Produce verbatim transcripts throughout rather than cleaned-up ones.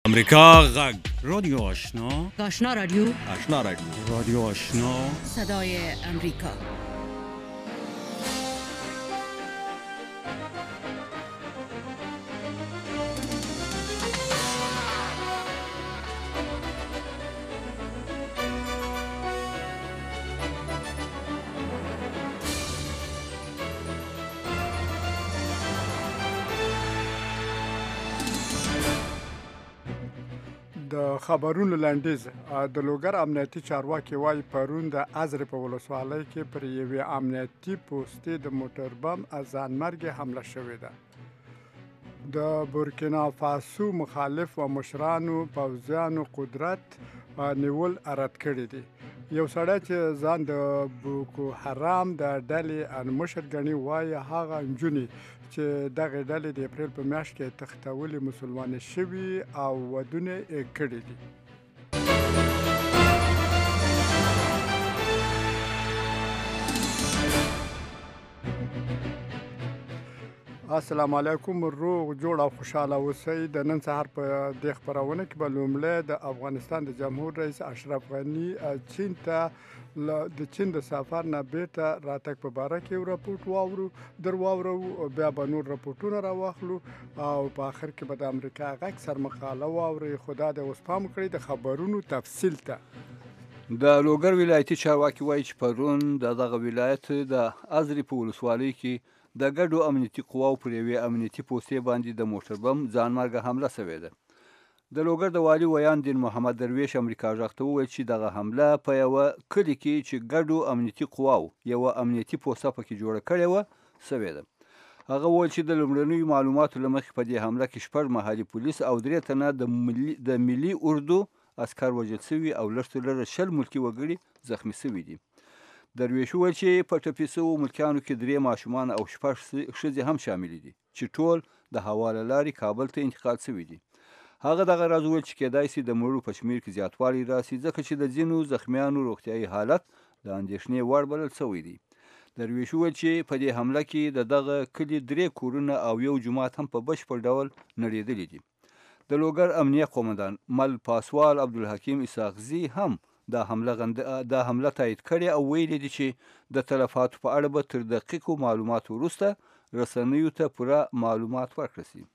امریکا غږ رادیو آشنا آشنا رادیو آشنا رادیو رادیو آشنا صدای امریکا. د خبرونو لنډیز د لوګر امنیتي چارواکي وایي پرون د ازرې په ولسوالۍ کې پر یوې امنیتي پوستې د موټر بم ځانمرګي حمله شوې ده. د بورکینا فاسو مخالف و مشرانو پوځیانو قدرت نیول رد کړی دی. یو سړی چې ځان د بوکو حرام د ډلې مشر ګڼي وایي هغه نجونې چې دغه ډلې د اپریل په میاشت کې تښتولې مسلمانې شوي او ودونه یې کړي دي. السلام علیکم، روغ جوړ او خوشحاله اوسئ. د نن سهار په دې خپرونه کې به لومړی د افغانستان د جمهور رئیس اشرف غني چین ته د چین د سفر نه بیرته راتګ په باره کې یو راپورټ واورو در واورو بیا به نور راپورټونه راواخلو او په آخر کې به د امریکا غږ سرمقاله واورئ. خو دا د اوس پام کړئ د خبرونو تفصیل ته. د لوګر ولایتي چارواکي وایي چې پرون د دغه ولایت د ازرې په ولسوالۍ کې د ګډو امنیتي قواو پر یوې امنیتي پوستې باندې د موټر بم ځانمرګه حمله شوې ده. د لوګر د والي ویان دین محمد درویش امریکا غږ ته وویل چې دغه حمله په یوه کلي کې چې ګډو امنیتي قواو یوه امنیتي پوسته پکې جوړه کړې وه شوې ده. هغه وویل چې د لومړنیو معلوماتو له مخې په دې حمله کې شپږ محلي پولیس او درې تنه د ملي د ملي اردو عسکر وژل شوي او لږ تر لږه شل ملکي وګړي زخمي شوي دي. درویش وویل چې په ټپي شوو ملکیانو کې درې ماشومان او شپږ ښځې هم شامل دي چې ټول د هوا له لارې کابل ته انتقال شوي دي. هغه دغه راز وویل چې کیدای شي د مړو په شمېر کې زیاتوالی راسي ځکه چې د ځینو زخمیانو روغتیایي حالت د اندېښنې وړ بلل شوی دی. درویش وویل چې په دې حمله کې د دغه کلي درې کورونه او یو جومات هم په بشپړ ډول نړېدلي دي. د لوګر امنیه قومندان مل پاسوال عبدالحکیم اسحاقزي هم دا حمله غند دا حمله تایید کړې او ویلي دي چې د تلفاتو په اړه به تر دقیقو معلوماتو وروسته رسنیو ته پوره معلومات ورکړل شي.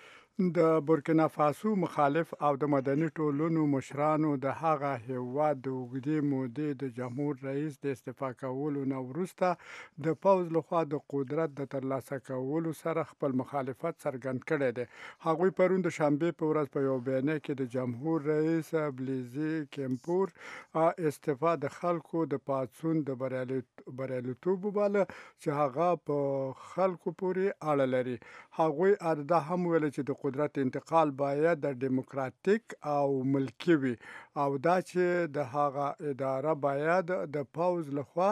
د بورکینا فاسو مخالف او د مدني ټولنو مشرانو د هغه هیواد د اوږدې مودې د جمهور رئیس د استعفا کولو نه وروسته د پوځ لخوا د قدرت د ترلاسه کولو سره خپل مخالفت څرګند کړی دی. هغوی پرون د شنبې په ورځ په یو بیانیه کې د جمهور رئیس بلیزي کمپور استعفا د خلکو د پاڅون د بریالیتوب وباله چې هغه په خلکو پورې اړه لري. هغوی دا هم ویل چې د قدرت انتقال باید د دیموکراتیک او ملکی وي او دا چې د هغه اداره باید د پوځ لخوا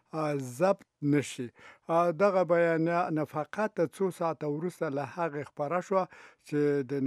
ضبط نشي. دغه بیانیه نه فقط څو ساعته وروسته له هغې خپره شوه چې د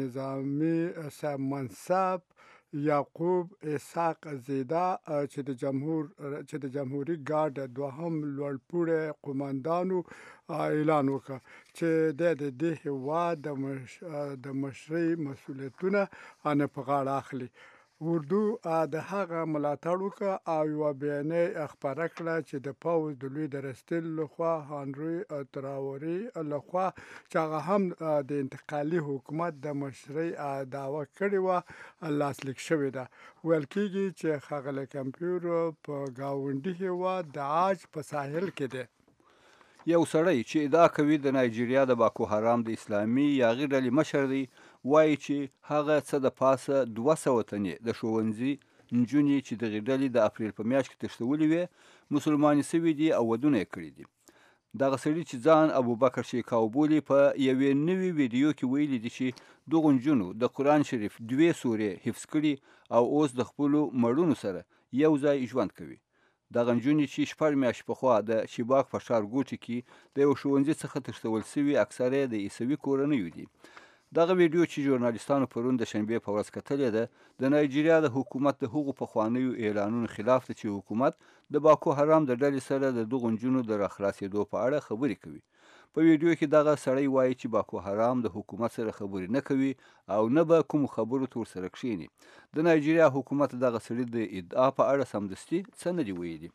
نظامي منصب یعقوب اسحاق زیده چې د جمهور چې د جمهوري ګارډ دوهم لوړپوړي قومندانو اعلان وکړ چې د دې هیواد د مش د مشرۍ مسؤلیتونه نه په غاړه اخلي. اردو د هغه ملاتړ وکړ او یوه بیانیه خپره کړه چې د پوځ د لوی درستیل لخوا هانري تراوري لخوا چې هغه هم د انتقالي حکومت د مشرۍ دعوه کړې وه لاسلیک شوې ده. ویل کېږي چې ښاغلی کمپور په ګاونډي هیواد د عاج په ساحل کې دی. یو سړی چې ادعا کوي د نایجیریا د باکو حرام د اسلامي یاغي ډلې مشر دی وایي چې هغه څه د پاسه دوه سوه تنې د ښوونځي نجونې چې دغې ډلې د اپریل په میاشت کې تښتولې وې مسلمانې شوي دي او ودونه یې کړي دي. دغه سړي چې ځان ابوبکر شیکا وبولي په یوې نوې ویډیو کې ویلي دي چې دغو نجونو د قرآن شریف دوې سورې حفظ کړي او اوس د خپلو مړونو سره یو ځای ژوند کوي. دغه نجونې چې شپږ میاشتې پخوا د شیباک په ښار ګوټي کې د یو ښوونځي څخه تښتول شوي اکثره یې د عیسوي کورنیو دي. دغه ویډیو چې ژورنالیستانو پرون د شنبې په ورځ کتلې ده د نایجیریا د حکومت د هغو پخوانیو اعلانونو خلاف ده چې حکومت د باکو حرام د ډلې سره د دغو نجونو د راخلاصېدو په اړه خبرې کوي. په ویډیو کې دغه سړی وایي چې باکو حرام د حکومت سره خبرې نه کوي او نه به کوم خبرو ته ورسره کښیني. د نایجیریا حکومت دغه سړي د ادعا په اړه سمدستي څه نه دي ویلي.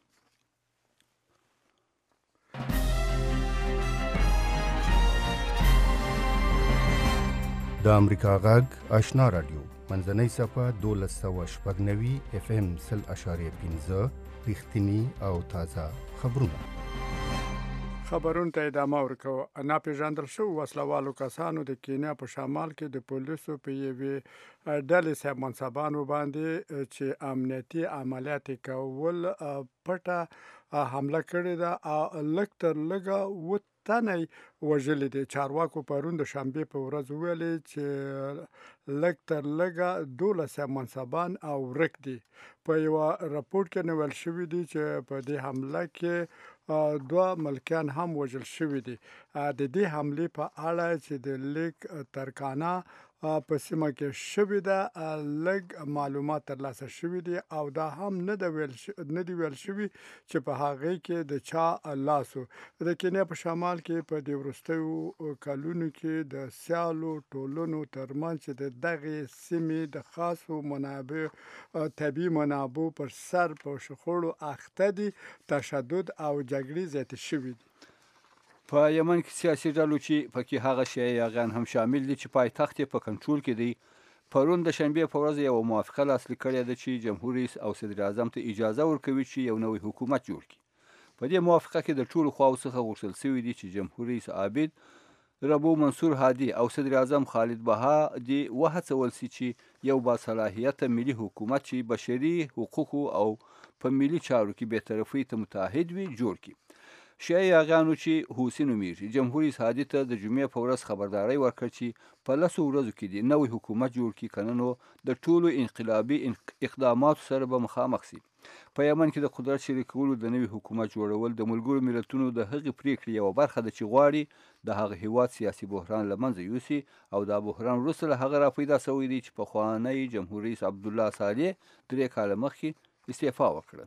د امریکا غږ آشنا رادیو منځنۍ صفحه دولس سوه شپږ نوي اف ام سل اشاریه پنځه رښتیني او تازه خبرونه. خبرون ته ادامه ورکو. ناپېژندل شوو وسلوالو کسانو د کینیا په شمال کې د پولیسو په یوې ډلې صاحب منصبانو باندې چې امنیتي عملیات کول پټه حمله کړې ده او لږ تر لږه اووه تنه وژلي دي. چارواکو پرون د شنبې په ورځ ویلي چې لږ تر لږه دولس منصبان او ورک دي. په یوه راپور کې نو ویل شوي دي چې په دې حمله کې دوه ملکیان هم وژل شوي دي. د دې حملې په اړه چې د لیک ترکانه په سیمه کې شوې ده لږ معلومات ترلاسه شوي دي او دا هم نه د ویل نه دی ویل شوي چې په هغې کې د چا لاسو. د کینیا په شمال کې په دې وروستیو کلونو کې د سیالو ټولنو ترمنځ چې د دغې سیمې د خاصو منابع طبیعي منابعو پر سر په شخړو اخته دي تشدد او جګړې زیاتې شوي دي. په یمن کې سیاسي ډلو چې پکې هغه شیعه یاغیان هم شامل دي چې پایتخت یې په کنټرول کې دی پرون د شنبې په ورځ یوه موافقه لاسلیک کړې ده چې جمهور رئیس او صدر اعظم ته اجازه ورکوي چې یو نوی حکومت جوړ کړي. په دې موافقه کې د ټولو خواو څخه غوښتل شوي دي چې جمهور رئیس عابد ربو منصور هادي او صدر اعظم خالد بها دې وهڅول شي چې یو باصلاحیته ملي حکومت چې بشري حقوقو او په ملي چارو کې بېطرفۍ ته متحد وي جوړ کړي. شیعه یاغیانو چې حوثي نومیږي جمهور رئیس هادي ته د جمعې په ورځ خبرداری ورکړ چې په لسو ورځو کې دې نوی حکومت جوړ کړي کنه نو د ټولو انقلابي اقداماتو سره به مخامخ شي. په یمن کې د قدرت شریکولو د نوي حکومت جوړول د ملګرو ملتونو د هغې پریکړې یوه برخه ده چې غواړي د هغه هیواد سیاسي بحران له منځه یوسي او دا بحران وروسته له هغه راپیدا شوی دی چې پخوانی جمهور رئیس عبدالله صالح درې کاله مخکې استعفا وکړه.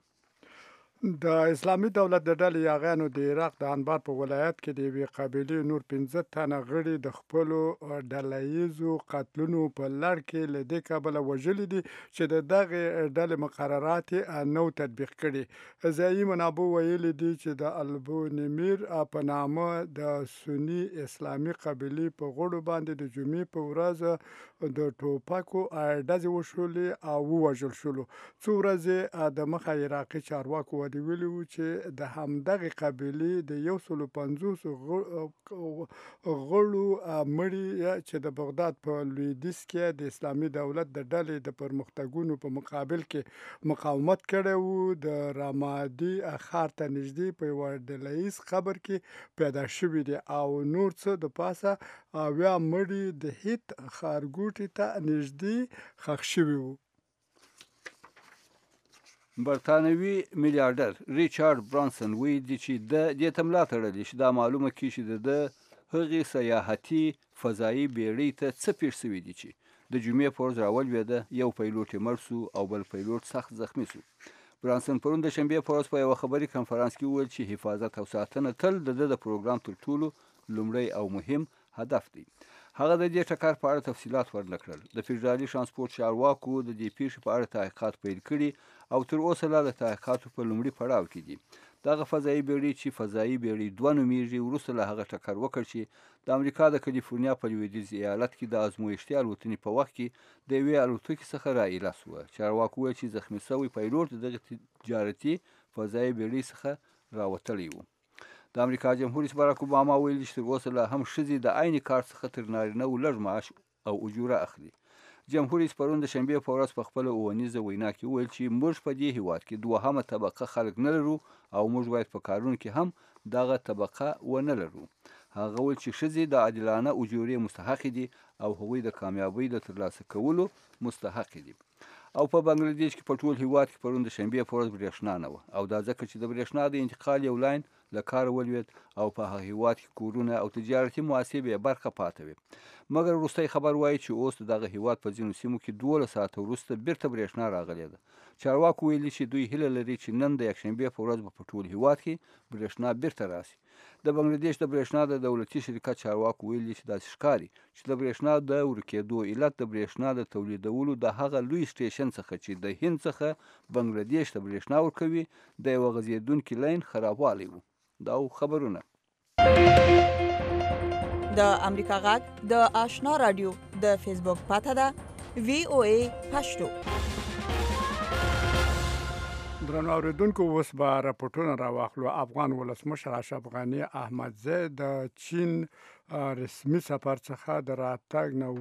د اسلامي دولت د ډلې یاغیانو د عراق د انبار په ولایت کې د یوې قبیلې نور پنځه تنه غړي د خپلو ډله ییزو قتلونو په لړ کې له دې کبله وژلي دي چې د دغې ډلې مقررات یې نو تطبیق کړي. ځایي منابعو ویلي دي چې د البونیمیر په نامه د سني اسلامي قبیلې په غړو باندې د جمعې په ورځ د ټوپکو ډزې وشولې او ووژل شولو. څو ورځې د مخه عراقي چارواکو د ویلي وو چې د همدغې قبیلې د یو سلو پنځوسو غړو مړي چې د بغداد په لویدیځ کې د اسلامي دولت د ډلې د پرمختګونو په مقابل کې مقاومت کړی وو د رامادي ښار ته نږدې په یوه ډله ییز قبر کې پیدا شوي دي او نور څه د پاسه اویا مړي د هیت ښارګوټي ته نږدې ښخ شوي وو. برطانوي میلیارډر ریچارډ برانسن وایي دي چې د دې ته ملا تړلې چې دا معلومه کړي چې د هغې سیاحتي فضایي بیړۍ ته څه پېښ شوي دي چې د جمعې په ورځ راولوېده یو پیلوټ یې مړ سو او بل پیلوټ سخت زخمي سو. برانسن پرون د شنبې په ورځ په یوه خبري کنفرانس کې وویل چې حفاظت او ساتنه تل د ده د پروګرام تر ټولو لومړی او مهم هدف دی. هغه د دې ټکر په اړه تفصیلات ورنه کړل. د فدرالي ترانسپورت چارواکو د دې پیښې په اړه تحقیقات پیل کړي او تر اوسه لا د تحقیقاتو په لومړي پړاو کې دي. دغه فضایي بیړۍ چې فضایي بیړۍ دوه نومیږي وروسته له هغه ټکر وکړ چې د امریکا د کالیفورنیا په لویدیځ ایالت کې د ازمویښتي الوتنې په وخت کې د یوې الوتکې څخه راایله سوه. چارواکو ویل چې زخمي شوی پیلوټ د دغې تجارتي فضایي بیړۍ څخه راوتلی و. د امریکا جمهور رئیس باراک اوباما ویلي چې تر اوسه لا هم ښځې د عین کار څخه تر نارینهو لږ معاش او اجوره اخلي. جمهور رئیس پرون د شنبې په ورځ په خپله اوونیزه وینا کې وویل چې موږ په دې هیواد کې دوهمه طبقه خلک نه لرو او موږ باید په کارونو کې هم دغه طبقه ونه لرو. هغه وویل چې ښځې د عادلانه اجورې مستحق دي او هغوی د کامیابۍ د ترلاسه کولو مستحق دي. او په بنګلادیش کې په ټول هیواد کې پرون د شنبې په ورځ برېښنا نه وه او دا ځکه چې د برېښنا د انتقال یو لاین له کاره ولوېد او په هغه هیواد کې کورونه او تجارتي مؤسسې بې برخه پاتې وې. مګر وروستی خبر وایي چې اوس د دغه هیواد په ځینو سیمو کې دولس ساعته وروسته بیرته برېښنا راغلې ده. چارواکو ویلي چې دوی هیله لري چې نن د یکشنبې په ورځ به په ټول هیواد کې برېښنا بیرته راسي. د بنگلاديش د برېښنا د دولتي شرکت چارواکو ویلي چې داسې ښکاري چې د برېښنا د ورکېدو علت د برېښنا د تولیدولو د هغه لوی سټیشن څخه چې د هند څخه بنگلاديش ته برېښنا ورکوي د یوه غځېدونکي لاین خرابوالی و. دا خبرونه د امریکا غږ د آشنا رادیو د فیسبوک پاته ده وی او ای پښتو. درنو اوریدونکو اوس به راپورټونه راواخلو. افغان ولسمشر اشرف غني احمدزی د چین رسمي سفر څخه د راتګ نه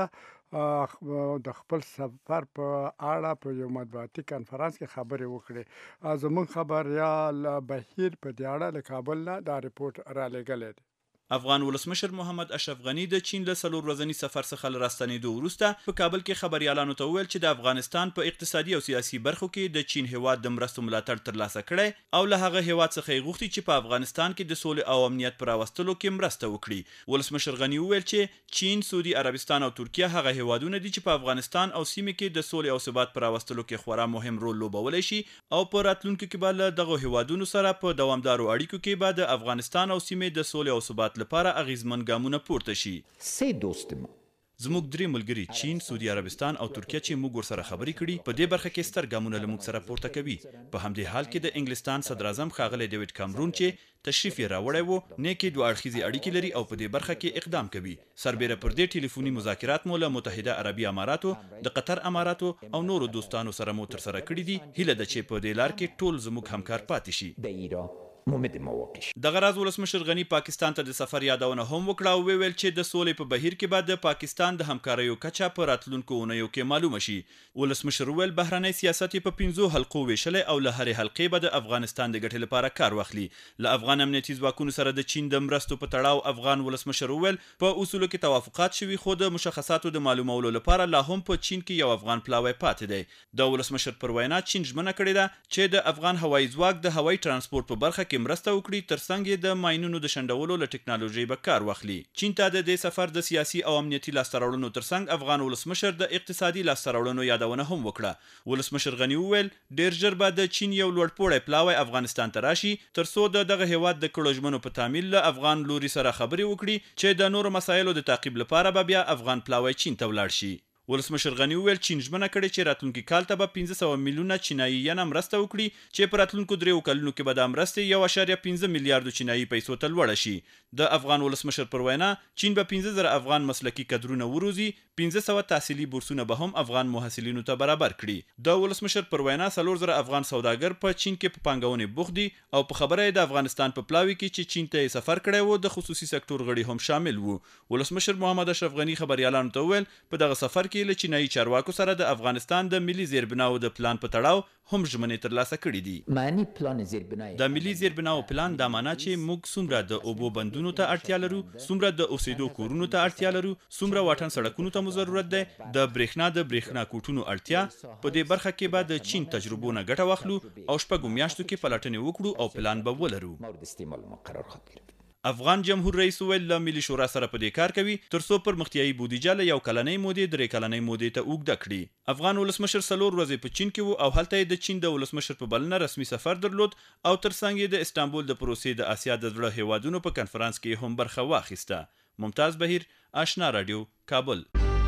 وروسته د خپل سفر په اړه په یو مطبوعاتي کانفرنس کې خبرې وکړې. زموږ خبريال بهیر په دې اړه له کابل نه دا ریپورت را لېږلی دی. افغان ولسمشر محمد اشرف غني د چین له څلور ورځني سفر څخه راستنېدو وروسته په کابل کې خبريالانو ته وویل چې د افغانستان په اقتصادي او سیاسي برخو کې د چین هیواد د مرستو ملاتړ ترلاسه کړی او له هغه هیواد څخه یې غوښتي چې په افغانستان کې د سولې او امنیت پر راوستلو کې مرسته وکړي. ولسمشر غني وویل چې چین، سعودي عربستان او ترکیه هغه هیوادونه دي چې په افغانستان او سیمه کې د سولې او ثبات پر راوستلو کې خورا مهم رول لوبولی شي او په راتلونکو کې به له دغه هیوادونو سره په دوامدارو اړیکو کې به د افغانستان او سیمه د سولې او ثبات لپاره اغیزمن ګامونه پورته شي. سه دوست ما زموږ درې ملګري چین، سعودي عربستان او ترکیه چې موږ ورسره خبرې کړي په دې برخه کې ستر ګامونه له موږ سره پورته کوي. په همدې حال کې د انګلستان صدر اعظم ښاغلی ډیوډ کامرون چې تشریف یې راوړی و نیکې دوه اړخیزې اړیکې لري او په دې برخه کې اقدام کوي. سربیره پر دې ټلیفوني مذاکرات مو له متحده عربي اماراتو، د قطر اماراتو او نورو دوستانو سره مو ترسره کړي دي. هیله ده چې په دې لار کې ټول زموږ همکار پاتې شي. د ایران مومد مواقع. دغه راز ولسمشر غني پاکستان ته د سفر یادونه هم وکړه او ویل چې د سولې په بهیر کې بعد د پاکستان د همکاریو کچه په راتلونکو اونیو کې معلومه شي. ولسمشر ویل بهرنی سیاست په پنځو حلقو ویشلې او له هرې حلقې به د افغانستان د ګټې لپاره کار واخلي. له افغان امنیتي ځواکونو سره د چین د مرستو په تړاو افغان ولسمشر ویل په اصولو کې توافقات شوي خو د مشخصاتو د معلومولو لپاره لا هم په چین کې یو افغان پلاوی پاتې دی. د ولسمشر پر وینا چین ژمنه کړې ده چې د افغان هوایي ځواک د هوایي ترانسپورت په برخه کې مرسته وکړي ترڅنګ د ماینونو د شندولو له ټکنالوژي به کار واخلي. چین ته د دې سفر د سیاسي او امنیتي لاسته راوړنو ترڅنګ افغان ولسمشر د اقتصادي لاسته راوړنو یادونه هم وکړه. ولسمشر غني وویل ډیر ژر به د چین یو لوړپوړی پلاوی افغانستان ته راشي ترڅو د دغه هیواد د کړو ژمنو په تعمیل له افغان لوري سره خبرې وکړي چې د نورو مسایلو د تعقیب لپاره به بیا افغان پلاوی چین ته ولاړ شي. ولسمشر غني وویل چین ژمنه کړې چې راتلونکي کال ته به پنځه سوه میلیونه چینایي ینه مرسته وکړي چې په راتلونکو دریو کلونو کې به د مرستې یو اعشاریه پنځه میلیارډو چینایي پیسو ته لوړه شي. د افغان ولسمشر پر وینا چین به پنځه زره افغان مسلکي کدرونه وروزي، پنځه سوه تحصیلي بورسونه به هم افغان محصلینو ته برابر کړي. د ولسمشر پر وینا څلور زره افغان سوداګر په چین کې په پانګونې بوخت دي او په خبره د افغانستان په پلاوي کې چې چین ته سفر کړی و د خصوصي سکتور غړي هم شامل وو. ولسمشر محمد اشرف غني خبريالانو ته ویل په دغه سفر کې له چینایي چارواکو سره د افغانستان د ملي زیربناو د پلان په تړاو هم ژمنې ترلاسه کړي دي. معنی پلان زیربنای د ملي زیربناو پلان دا معنا چې موږ څومره د اوبو بندونو ته اړتیا لرو، څومره د اوسېدو کورونو ته اړتیا لرو، څومره واټن سړکونو ته مو ضرورت دی، د برېښنا د برېښنا کوټونو اړتیا. په دې برخه کې به د چین تجربو نه ګټه واخلو او شپږو میاشتو کې پلټنې وکړو او پلان به ولرو. مورد استعمال مقرر خواهد گرفت. افغان جمهور رئیس ویل له ملي شورا سره په دې کار کوي ترڅو پرمختیایي بودیجه له یو کلنۍ مودې درې کلنۍ مودې ته اوږده کړي. افغان ولسمشر څلور ورځې په چین کې وو او هلته د چین د ولسمشر په بلنه رسمي سفر درلود او ترڅنګ یې د استانبول د پروسې د اسیا د زړه هیوادونو په کنفرانس کې هم برخه واخیسته. ممتاز بهیر، آشنا رادیو، کابل.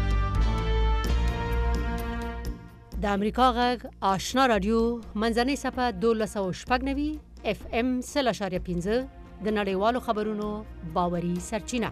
د امریکا غږ آشنا رادیو منځنۍ صفحه دولس سوه شپږ نوي اف ام سل اشاریه پنځه د نړیوالو خبرونو باوري سرچینه.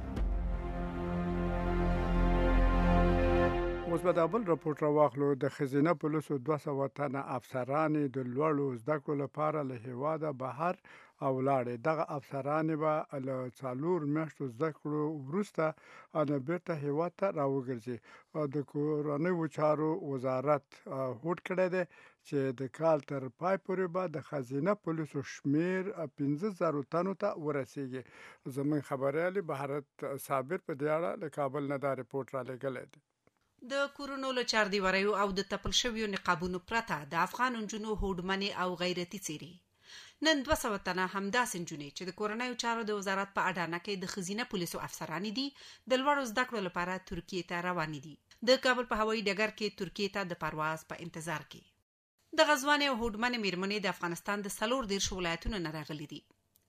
اوس به د بل راپورټ راواخلو. د خزینه پولیسو دوه سوه تنه افسرانې د لوړو زده کړو لپاره له هیواده بهر او لاړې. دغه افسرانې به له څلور میاشتو زده کړو وروسته نه بیرته هیواد ته راوګرځي. د کورنیو چارو وزارت هوډ کړی دی چې د کال تر پای پورې به د خزینه پولیسو شمیر پنځه زره تنو ته ورسیږي. زموږ خبریال بهارت صابر په دې اړه له کابل نه دا رپورټ را لېږلی دی. د کورونو له چاردیواریو او د تپل شویو نقابونو پرته د افغان نجونو هوډمنې او غیرتي څیرې نن دوه سوه تنه همداسې نجونې چې د کورنیو چارو د وزارت په اډانه کې د خزینه پولیسو افسرانې دي د لوړو زده کړو لپاره ترکیې ته روانې دي. د کابل په هوایي ډګر کې ترکیې ته د پرواز په انتظار کې. د غزوانې او هوډمنې میرمنې د افغانستان د څلور دېرشو ولایتونو نه راغلي دي.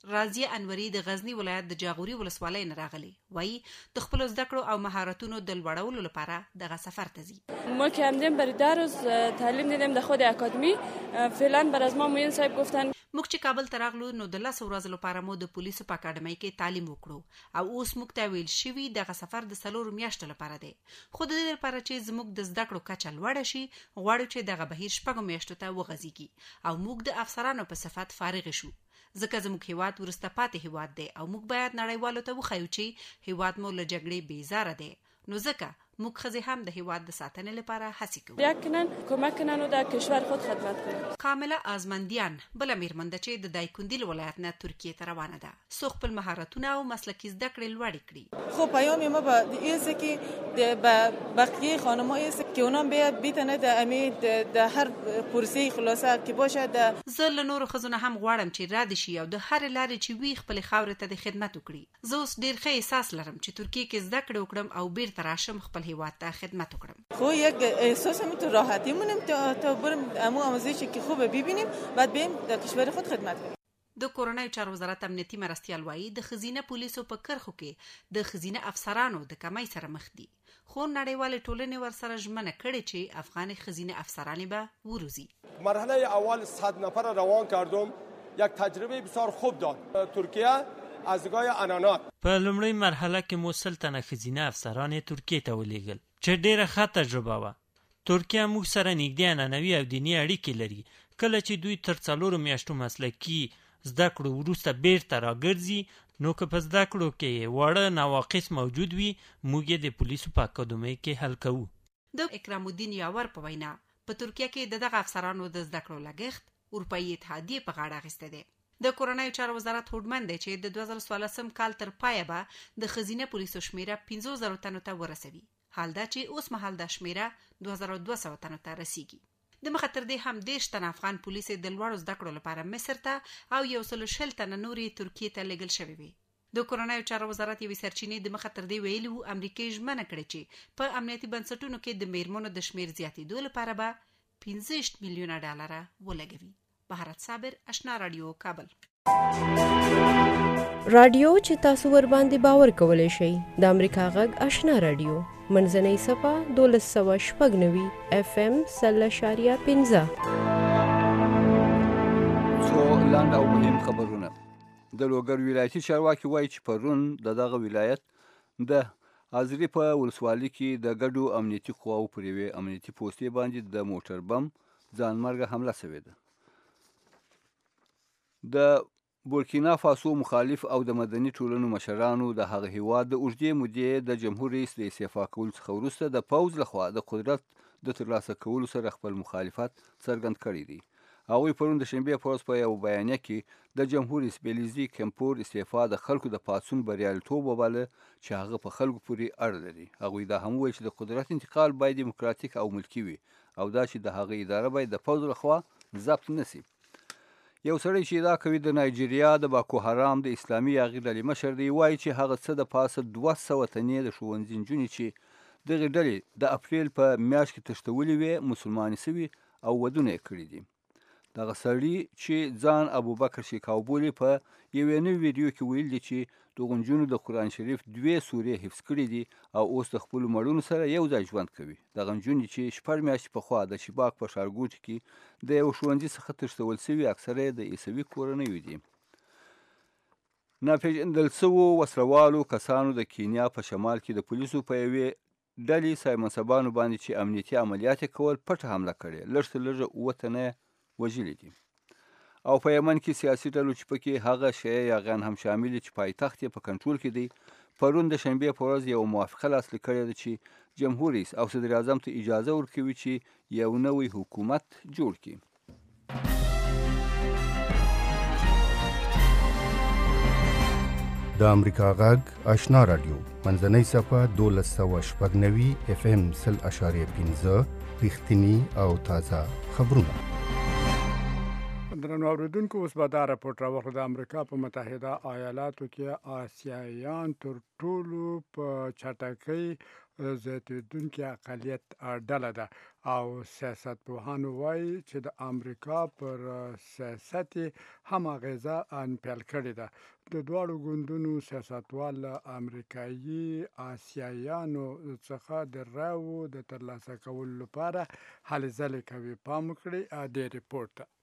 رازیه انوري د غزنی ولایت د جاغوري ولسوالۍ نه راغلي، وایي د خپل زده کړو او مهارتونو د لوړولو لپاره دغه سفر ته ځي. ما که آمدیم برای در روز تعلیم دیدیم در خود اکادمی. فعلا بر از ما معین صاحب گفتن موږ چې کابل ته راغلو نو د لس ورځو لپاره مو د پولیسو په اکاډمۍ کې تعلیم وکړو او اوس موږ ته ویل شوي دغه سفر د څلورو میاشتو لپاره دی، خو د دې لپاره چې زموږ د زده کړو کچه لوړه شي غواړو چې دغه بهیر شپږو میاشتو ته وغځېږي او موږ د افسرانو په صفت فارغ شو، ځکه زموږ هیواد وروسته پاتې هیواد دی او موږ باید نړیوالو ته وښیو چې هیواد مو له جګړې بیزاره دی، نو ځکه موږ ښځې هم د هیواد د ساتنې لپاره هڅې کوو. بیا کنن کمک کنن او د کشور خود خدمت کنن. کامله آزمندیان بله میرمن ده چې د دایکندیل ولایت نه ترکیه ته روانه ده، څو خپل مهارتونه او مسلکي زده کړې لوړې کړي. خب پیام ما به اینه که به بقیه خانم‌ها است که اونام بیا بیتنه د امید د هر پروسه خلاصه که باشه د زه له نورو ښځو هم غواړم چې را دي شي او د هر لارې چې وی خپل خاورې ته د خدمت وکړي. زه اوس ډیر ښه احساس لرم چې ترکیه کې زده کړې وکړم او بیرته راشم خپل هیواد ته خدمت وکړم. خو یک احساس هم تو راحتی مونم تا تا برم امو آموزشی که خوب ببینیم بعد بریم در کشور خود خدمت کنیم. د کورونای چارو وزارت امنیتي مرستیال وایي د خزینه پولیسو په کرخو کې د خزینه افسرانو د کمای سره مخ دي، خو نړیوال ټولنې ورسره ژمنه کړې چې افغان خزینه افسرانی به وروزی. مرحله اول صد نفر روان کردم، یک تجربه بسیار خوب داد. ترکیه از گای انانات په لومړی مرحله کې مو سل تنه خزینه افسران ترکیه ته ولېږل چې ډیره ښه تجربه وه. ترکیه موږ سره نږدې عنعنوي او دیني اړیکې لري. کله چې دوی تر څلورو میاشتو مسلکي زده کړو وروسته بیرته راګرځي نو که په زده کړو کې واړه نواقص موجود وي موږ یې د پولیسو په اکاډمۍ کې حل کوو. د اکرام الدین یاور په وینا په ترکیه کې د دغه افسرانو د زده کړو لګښت اروپایي اتحادیې په غاړه اخیستی دی. د کورونای چارو وزارت هوډمن دی چې د دوه زره څوارلسم کال تر پایه به د خزینه پولیسو شمیره پنځو زرو تنو ته ورسوي، حال دا چې اوس مهال دا شمیره دوه زره دوه سوه تنو ته رسیږي. د مخه تر دې هم دېرش تنه افغان پولیس د لوړو زده کړو لپاره مصر ته او یو سل شل تنه نورې ترکیې ته لېږل شوي وي. د کورونای چارو وزارت یوې سرچینې د مخه تر دې ویلي وو امریکا ژمنه کړې چې په امنیتي بنسټونو کې د میرمنو د شمیر زیاتېدو لپاره به پنځه میلیونه ډالره ولګوي. بهارت صابر، آشنا رادیو، کابل. رادیو چې تاسو ور باندې باور کولای شئ د امریکا غږ آشنا رادیو منځنۍ صفه دولس سوه شپږ نوي اف ام سل اشاریه پنځه. څو لاندې او مهم خبرونه. د لوګر ولایتي چارواکي وایي چې پرون د دغه ولایت د ازرې په ولسوالۍ کې د ګډو امنیتي قواو پر یوې امنیتي پوستې باندې د موټر بم ځانمرګه حمله شوې ده. د بورکینا فاسو مخالف او د مدني ټولنو مشرانو د هغه هیواد د اوږدې مودې د جمهور رئیس د استعفا کولو څخه وروسته د پوځ لخوا د قدرت د ترلاسه کولو سره خپل مخالفت څرګند کړی دی. هغوی پرون د شنبې په ورځ په یو بیانیه کې د جمهور رئیس بیلیزي کمپور استعفا د خلکو د پاڅون بریالیتوب وباله چې هغه په خلکو پورې اړه لري. هغوی دا هم وویل چې د قدرت انتقال باید دیموکراتیک او ملکي وي او دا چې د هغه اداره باید د پوځ لخوا ضبط نه سي. یو سړی چې ادعا کوي د نایجیریا د باکو حرام د اسلامي یاغي ډلې مشر دی وایي چې هغه څه د پاسه دوه سوه تنې د ښوونځي نجونې چې دغې ډلې د اپریل په میاشت کې تښتولې وې مسلمانې سوي او ودونه یې کړي دي. دغه سړي چې ځان ابوبکر شیکاو بولي په یوې نوې ویډیو کې ویل دي چې دغو نجونو د قرآن شریف دوې سورې حفظ کړي دي او اوس د خپلو مړونو سره یو ځای ژوند کوي. دغه نجونې چې شپږ میاشتې پخوا د چیباک په ښارګوټي کې د یو ښوونځي څخه تښتول سوي اکثره یې د عیسوي کورنیو دي. ناپېژندل سوو وسلوالو کسانو د کینیا په شمال کې د پولیسو په یوې ډلې سایمنسبانو باندې چې امنیتي عملیات یې کول پټه حمله کړې. لږ تر لږه اووه تنه وژلي دي. او په یمن کې سیاسي ډلو چې پکې هغه شیعه یاغیان هم شامل چې پایتخت یې په کنټرول کې دی پرون د شنبې په ورځ یو موافقه لاسلیک کړې ده چې جمهور رئیس او صدر اعظم ته اجازه ورکوي چې یو نوی حکومت جوړ کړي. د امریکا غږ آشنا رادیو منځنۍ صفه دولس سوه شپږ نوي اف ام سل اشاریه پنځه رښتیني او تازه خبرونه. درنو اوریدونکو اوس به دا راپورټ راوړو. د امریکا په متحده ایالاتو کې آسیایان تر ټولو په چټکۍ زیاتېدونکې اقلیت ډله ده او سیاستپوهانو وایي چې د امریکا پر سیاست هم اغیزه انپیل کړې ده. د دواړو ګوندونو سیاستوال له امریکایي آسیایانو څخه د رایو د ترلاسه کولو لپاره هلې ځلې کوي. پام وکړئ دې ریپورټ ته.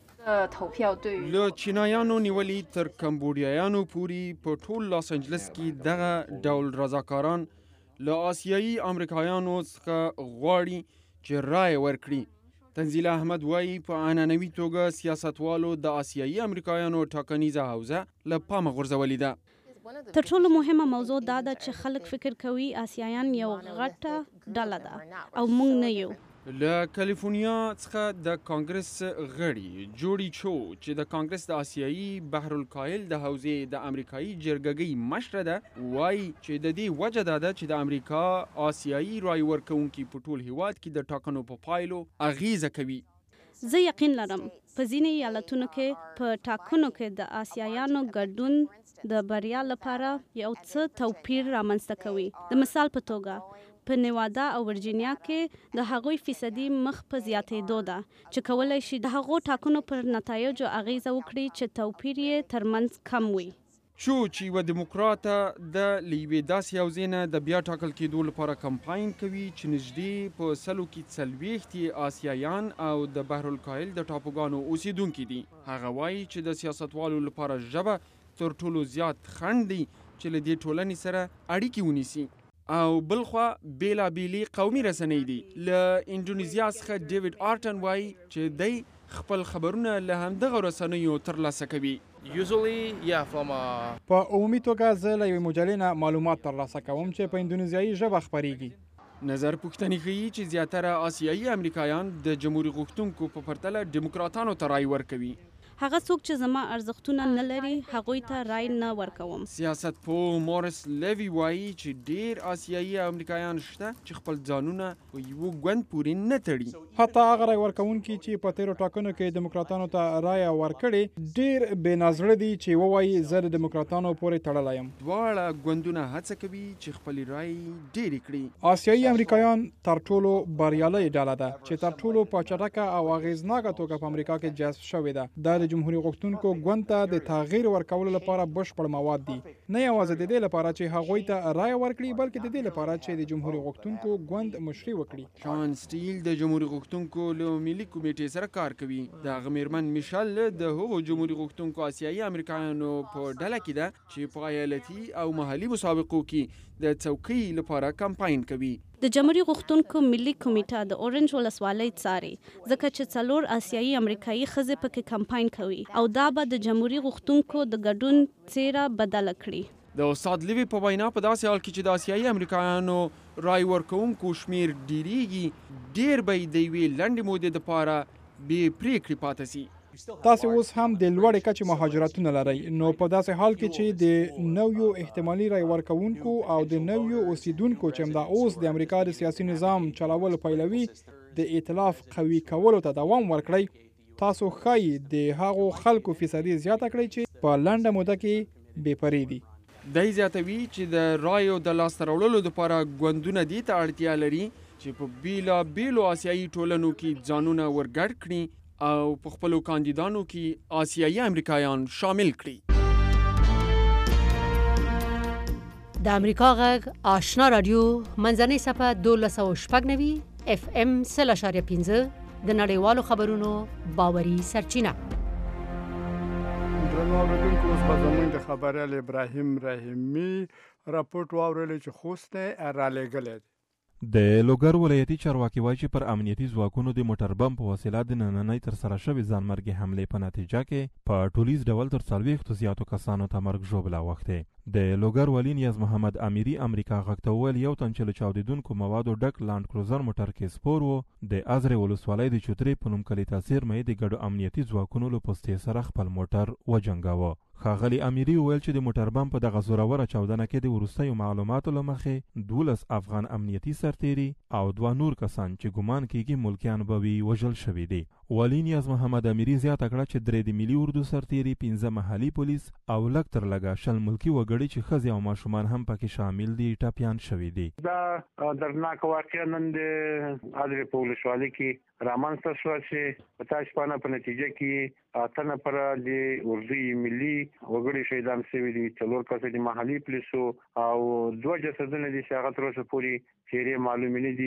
له چینایانو نیولي تر کمبوډیایانو پورې په ټول لاس انجلس کې دغه ډول رضاکاران له آسیایي امریکایانو څخه غواړي چې رای ورکړي. تنزیله احمد وایي په عنعنوي توګه سیاستوالو د آسیایي امریکایانو ټاکنیزه حوزه له پامه غورځولې ده. تر ټولو مهمه موضوع دا ده چې خلک فکر کوي آسیایان یو غټه ډله ده او موږ نه یو. له کالیفورنیا څخه د کانګرس غړي جوړی چو چې د کانګرس د آسیایي بحر الکاهل د حوزې د امریکایي جرګګۍ مشره ده وایي چې د دې وجه دا ده چې د امریکا آسیایي رای ورکوونکي په ټول هیواد کې د ټاکنو په پایلو اغیزه کوي. زه یقین لرم په ځینې ایالتونو کې په ټاکنو کې د آسیایانو ګډون د بریا لپاره یو څه توپیر رامنځته کوي. د مثال په توګه په نیوادا او ورجینیا کې د هغوی فیصدي مخ په زیاتېدو ده چې کولای شي د هغو ټاکنو پر نتایجو اغیزه وکړي چې توپیر یې ترمنځ کم وي. شو چې یوه دیموکراته د له یوې داسې حوزې نه د بیا ټاکل کېدو لپاره کمپاین کوي چې نږدې په سلو کې څلوېښت یې آسیایان او د بحر الکاهل د ټاپوګانو اوسیدونکي دي. هغه وایي چې د سیاستوالو لپاره ژبه تر ټولو زیات خنډ دی چې له دې ټولنې سره اړیکې ونیسي. او بلخوا بیلا بیلی قومي رسنۍ دي. له انډونیزیا څخه ډیوډ آرټن وایي چې دی خپل خبرونه له همدغه رسنیو ترلاسه کوي. په عمومي توګه زه له یوې مجلې نه معلومات ترلاسه کوم چې په اندونیزیایي ژبه خپریږي. نظر پوښتنې ښیي چې زیاتره آسیایي امریکایان د جمهوریت غوښتونکو په پرتله ډیموکراتانو ته رای ورکوي. هغه څوک چې زما ارزښتونه نه لري هغوی ته رای نه ورکوم. سیاست پوه مورس لیوی وایي چې ډیر آسیایي امریکایان شته چې خپل ځانونه په یو ګوند پورې نه تړي. حتی هغه رای ورکوونکي چې په تیرو ټاکنو کې دیموکراتانو ته رای ورکړي ډیر بې نظره دي چې ووایي زه د دیموکراتانو پورې تړلی یم. دواړه ګوندونه هڅه کوي چې خپل رای ډیرې کړي. آسیایي امریکایان تر ټولو بریالۍ ډله ده چې تر ټولو په چټکه او اغیزناکه توګه په امریکا کې جذب شوې ده. دا د جمهوریت غوښتونکو ګوند ته د تغییر ورکولو لپاره بشپړ مواد دي. نه یوازې د دې لپاره چې هغوی ته رای ورکړي بلکې د دې لپاره چې د جمهوریت غوښتونکو ګوند مشري وکړي. شان سټیل د جمهوریت غوښتونکو له ملي کمیټې سره کار کوي. د هغه میرمن میشل د هغو جمهوریت غوښتونکو آسیایي امریکایانو په ډله کې ده چې په ایالتي او محلي مسابقو کې د څوکۍ لپاره کمپاین کوي. د جمهوریت غوښتونکو ملي کمیټه د اورنج ولسوالۍ څاري ځکه چې څلور آسیایي امریکایي ښځې پکې کمپاین کوي او دا به د جمهوریت غوښتونکو د ګډون څیره بدله کړي. د استاد لیوی په وینا په داسې حال کې چې د آسیایي امریکایانو رای ورکوونکو شمیر ډیریږي ډیر به د یوې لنډې مودې دپاره بې پرېکړې پاتې سي. تاسو اوس هم د لوړې کچې مهاجرتونه لرئ نو په داسې حال کې چې د نویو احتمالي رای ورکوونکو او د نویو اوسیدونکو چې همدا اوس د امریکا د سیاسي نظام چلول پیلوي د ائتلاف قوي کولو ته دوام ورکړئ. تاسو ښایي د هغو خلکو فیصدي زیاته کړئ چې په لنډه موده کې بې پرې دي. دی زیاتوي چې د رایو د لاسته راوړلو لپاره ګوندونه دې ته اړتیا لري چې په بیلا بیلو آسیایي ټولنو کې ځانونه ورګډ کړي او په خپلو کاندیدانو کې آسیایي امریکایان شامل کړي. د امریکا غږ آشنا رادیو منځنۍ صفحه دولس سوه شپږ نوي اف ام سل اشاریه پنځه د نړیوالو خبرونو باوري سرچینه. درنو اوریدونکو اوس به زموږ د خبریال ابراهیم رحیمي راپورټ واورئ چې خوست نه رالیږلی دی. د لوګر ولایتي چارواکي وایي چې پر امنیتي ځواکونو د موټر بم په وسیله د نننۍ ترسره شوې ځانمرګي حملې په نتیجه کې په ټولیز ډول تر څلوېښتو زیاتو کسانو ته مرګ ژوبله اوښتې. د لوګر والي نیاز محمد امیري امریکا غږ ته وویل یو تن چې له چاودېدونکو موادو ډک لاند کروزر موټر کې سپور و د ازرې ولسوالۍ د چوترې په نوم کلي تاثیر مې د ګډو امنیتي ځواکونو له پوستې سره خپل موټر وجنګاوه. ښاغلي امیري وویل چې د موټر بم په دغه زوروره چاودنه کې د وروستیو معلوماتو له مخې دولس افغان امنیتي سرتیري او دوه نور کسان چې ګمان کیږي ملکیان به وي وژل شوي دي. والي نیاز محمد امیري زیاته کړه چې درې د ملي اردو سرتیري، پنځه محلي پولیس او لږ تر لږه شل ملکي وګړي چې ښځې او ماشومان هم پکې شامل دي ټپیان شوي دي. دا دردناک واقعه نن د ادرې په ولسوالۍ کې رامنځته شوه چې په تا شپانه په نتیجه کې اته نفره د اردو ملي وګړي شهیدان شوي دي، څلور کسه د محلي پولیسو او دوه جسدونه دي چې هغه تر اوسه پورې چیرې معلومې نه دي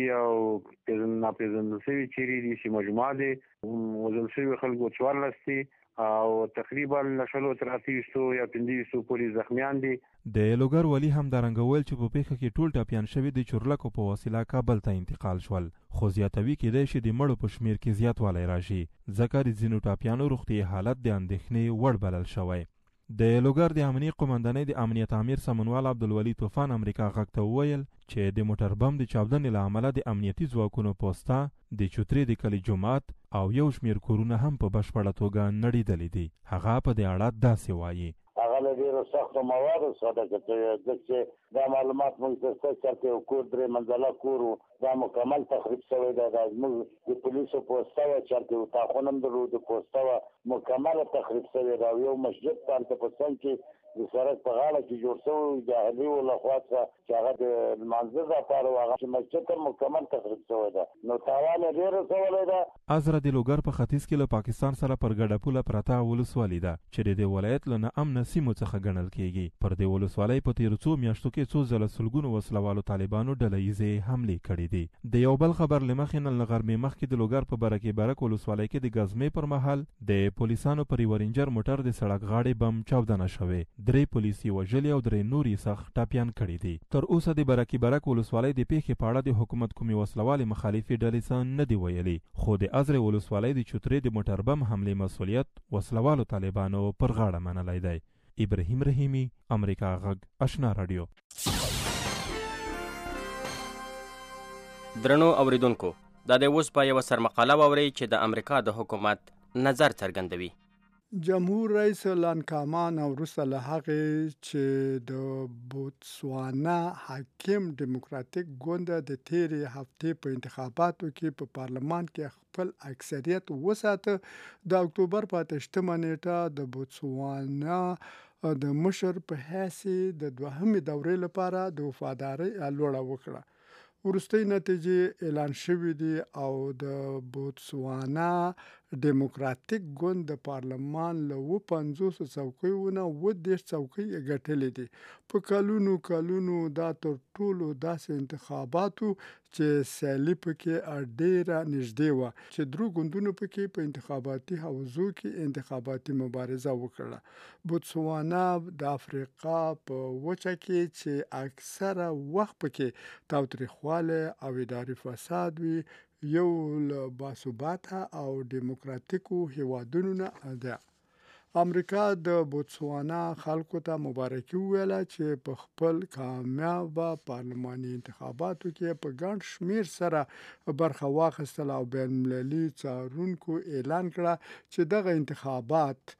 او ناپېژندل شوي چیرې دي چې مجموعه دي وژل شوي خلکو څوارلس دي او تقریبا له شلو تر اتهویشتو یا پنځه پورې زخمیان دي. د لوګر والي هم همدارنګه ویل چې په پیښه کې ټول ټپیان شوي د چورلکو په وسیله کابل ته انتقال شول، خو زیاتوي کېدای شي د مړو په شمېر کې زیاتوالی راشي ځکه د ځینو ټپیانو روغتیایي حالت د اندېښنې وړ بلل شوی. د لوګر د امنیه قومندانۍ د امنیت امیر سمنوال عبدالولي طوفان امریکا غږ ته وویل چې د موټر بم د چاودنې له امله د امنیتي ځواکونو پوسته، د چوترې د کلي جومات او یو شمېر کورونه هم په بشپړه توګه نړېدلي دي. هغه په دې اړه داسې وایي: هغه له ډېرو سختو موادو څخه ډک دی، ځکه چې دا معلومات موږ ته شته چې یو کور درې منزله کور و، دا مکمل تخریب شوی دی. دا زموږ د پولیسو پوسته وه چېرته یو تاخونه هم درلود، پوسته وه مکمله تخریب شوې ده. یو مسجد په هلته په څنګ کې د سړک په غاړه کې جوړ شوی جاهلي و لخوا څخه چې هغه د لمانځه دپاره و، هغه چې مسجد هم مکمل تخریب شوی ده، نو تاوان یې ډېر رسولی ده. ازره د لوګر په ختیځ کې له پاکستان سره پر ګډه پوله پرته ولسوالي ده چې د دې ولایت له ناامنه سیمو څخه ګڼل کېږي. پر دې ولسوالۍ په تېرو څو میاشتو کې څو ځله سلګونو وسلوالو طالبانو ډله ییزې حملې کړې دي. د یو بل خبر له مخې نن له غرمې مخکې د لوګر په برکې برک ولسوالۍ کې د ګزمې پر مهال د پولیسانو پر یوه رینجر موټر د سړک غاړې بم چاودنه شوې، درې پولیسي وژلي او درې نور یې سخت ټپیان کړي دي. تر اوسه د برکې برک ولسوالۍ د پیښې په اړه د حکومت کومې وسلوالې مخالفې ډلې څه نه دي ویلي، خو د ازرې ولسوالۍ د چوترې د موټر بم حملې مسؤلیت وسلوالو طالبانو پر غاړه منلی دی. ابراهیم رحیمی، امریکا غږ، آشنا رادیو. درنو اوریدونکو، دا د اوس په یوه سرمقاله واورئ چې د امریکا د حکومت نظر څرګندوي. جمهور رئیس لانکامان او وروسته له هغې چې د بوتسوانا حاکم ډیموکراتیک ګوند د تیرې هفتې په انتخاباتو کې په پارلمان کې خپل اکثریت وساته، د اکتوبر په اتهشتمه نیټه د بوتسوانا د مشر په حیث د دوهمې دورې لپاره د وفادارۍ لوړه وکړه. وروستۍ نتیجې اعلان شوي دي او د بوتسوانا ډیموکراتیک ګوند د پارلمان له اووه پنځوس څوکیو نه اووه دېرش څوکۍ ګټلې دي. په کلونو کلونو دا تر ټولو داسې انتخاباتو چې سیالي پکې ډېره نږدې وه چې درو ګوندونو پکې په انتخاباتي حوزو کې انتخاباتي مبارزه وکړه. بوتسوانا د افریقا په وچه کې چې اکثره وخت پکې تاوتریخوالی او اداري فساد وي، یو له باثباته او ډیموکراتیکو هیوادونو نه ده. امریکا د بوتسوانا خلکو ته مبارکي وویله چې په خپل کامیابه پارلماني انتخاباتو کې په ګڼ شمېر سره برخه واخیستله او بین المللي څارونکو اعلان کړه چې دغه انتخابات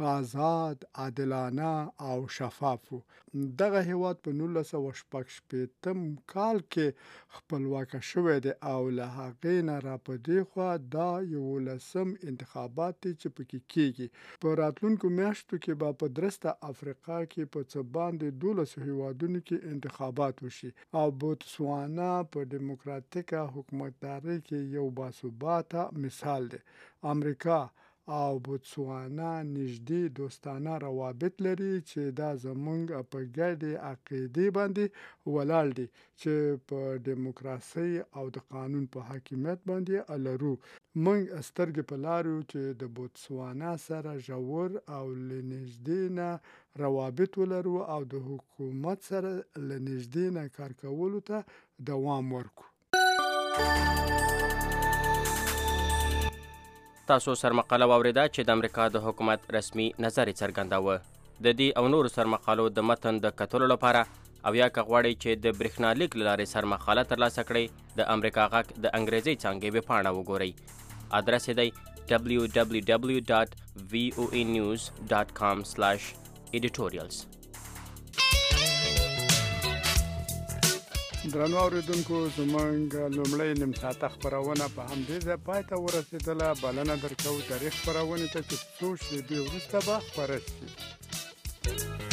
آزاد، عادلانه او شفاف وو. دغه هیواد په نولس سوه شپږ شپېتم کال کې خپلواکه شوی دی او له هغې نه را په دې خوا دا یولسم انتخابات دی چې پکې کېږي. په راتلونکو میاشتو کې به په درسته افریقا کې په څه باندې دولسو هیوادونو کې انتخابات وشي او بوتسوانا په ډیموکراتیکه حکومتدارۍ کې یو باثباته مثال دی. امریکا او بوتسوانا نږدې دوستانه روابط لري چې دا زمونږ په ګډې عقیدې باندې ولاړ دي چې په ډیموکراسۍ او د قانون په حاکمیت باندې لرو. موږ سترګې په لارو چې د بوتسوانا سره ژور او له نږدې نه روابط ولرو او د حکومت سره له نږدې نه کار کولو ته دوام ورکو. تاسو سرمقاله واوریده چې د امریکا د حکومت رسمي نظر څرګنداوه. د دې او نورو سرمقالو د متن د کتلو لپاره او یا که غواړئ چې د برېښنالیک له لارې سرمقاله ترلاسه کړئ، د امریکا غږ د انګریزي څانګې ویبپاڼه وګورئ. ادرس یې دی دبلیو دبلیو دبلیو ډاټ وی او ای نیوز ډاټ کام سلاش ایډیټوریالز. درنو اوریدونکو زمونږ لومړی نیم ساعته خپرونه په همدې ځای پای ته ورسېدله. بلنه درکوو تاریخ خپرونې ته چې څو شېبې وروسته به خپره شي.